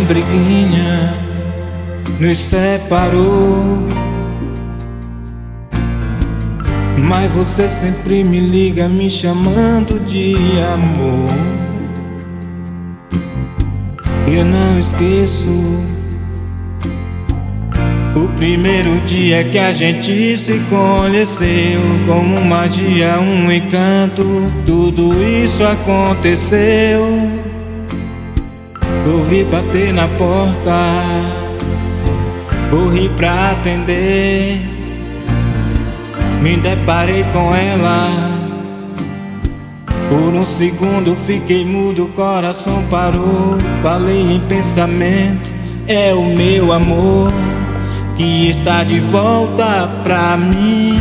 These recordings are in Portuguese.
briguinha nos separou, mas você sempre me liga me chamando de amor. Eu não esqueço o primeiro dia que a gente se conheceu, como magia, um encanto, tudo isso aconteceu. Ouvi bater na porta, corri pra atender, me deparei com ela. Por um segundo fiquei mudo, o coração parou. Falei em pensamento, é o meu amor que está de volta pra mim.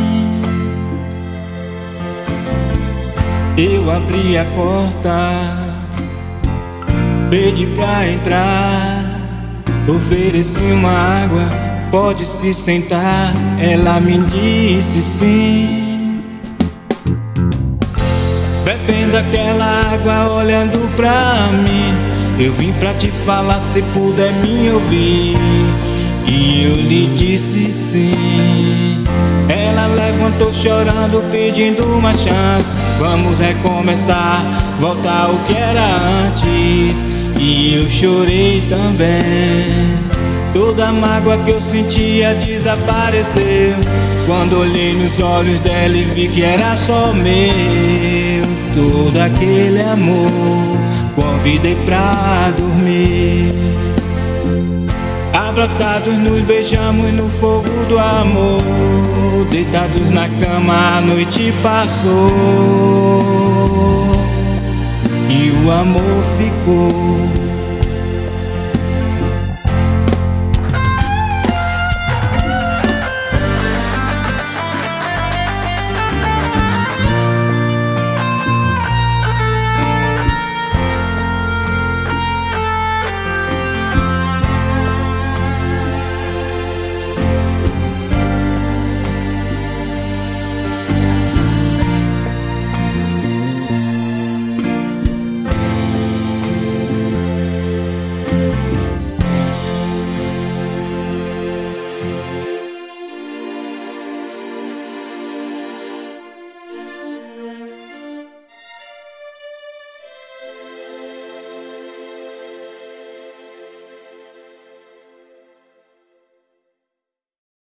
Eu abri a porta, pedi pra entrar, ofereci uma água, pode se sentar. Ela me disse sim. Bebendo aquela água, olhando pra mim, eu vim pra te falar, se puder me ouvir. E eu lhe disse sim. Ela levantou chorando, pedindo uma chance. Vamos recomeçar, voltar ao que era antes. E eu chorei também. Toda a mágoa que eu sentia desapareceu quando olhei nos olhos dela e vi que era só meu. Todo aquele amor convidei pra dormir. Abraçados nos beijamos no fogo do amor, deitados na cama a noite passou e o amor ficou.